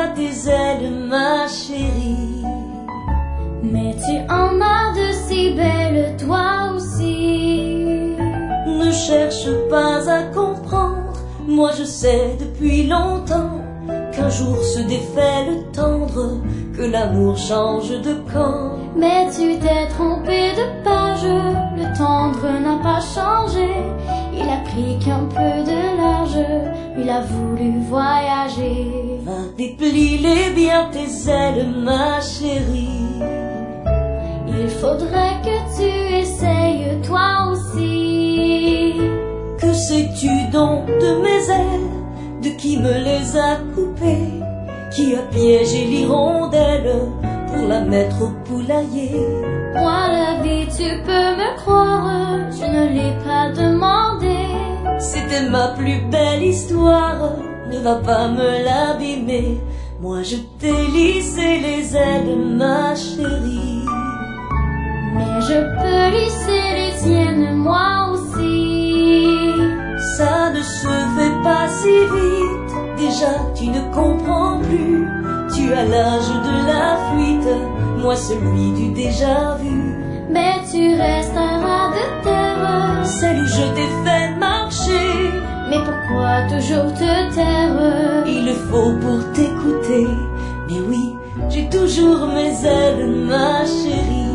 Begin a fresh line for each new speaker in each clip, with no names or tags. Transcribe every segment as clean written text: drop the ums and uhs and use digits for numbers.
pas tes ailes, ma chérie.
Mais tu en as de si belles, toi aussi.
Ne cherche pas à comprendre, moi je sais depuis longtemps qu'un jour se défait le tendre, que l'amour change de camp.
Mais tu t'es trompé de page, le tendre n'a pas changé. Il a pris qu'un peu de large, il a voulu voyager.
Va, déplie-les bien tes ailes, ma chérie.
Il faudrait que tu essayes toi aussi.
Que sais-tu donc de mes ailes? De qui me les a coupées? Qui a piégé l'hirondelle pour la mettre au poulailler?
Moi la vie, tu peux me croire, je ne l'ai pas demandé.
C'était ma plus belle histoire, ne va pas me l'abîmer. Moi je t'ai lissé les ailes, ma chérie.
Mais je peux lisser les tiennes, moi aussi.
Ça ne se fait pas si vite, déjà tu ne comprends plus. Tu as l'âge de la fuite, moi celui du déjà vu.
Mais tu restes un rat de terre,
Celle où je t'ai fait marcher.
mais pourquoi toujours te taire?
Il le faut pour t'écouter, mais oui, j'ai toujours mes ailes, ma chérie.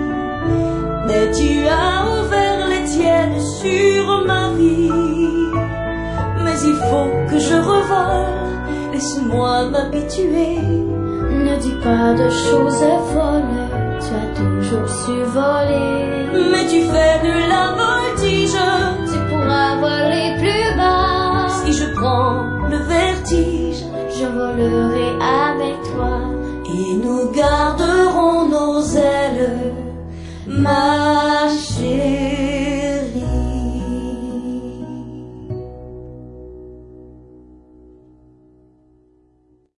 Mais tu as ouvert les tiennes sur ma vie. Mais il faut que je revole, laisse-moi m'habituer.
Ne dis pas de choses folles, tu as toujours su voler.
Mais tu fais de la voltige,
Tu pourras voler plus bas.
si je prends le vertige.
Je volerai avec toi.
Et nous garderons nos ailes, ma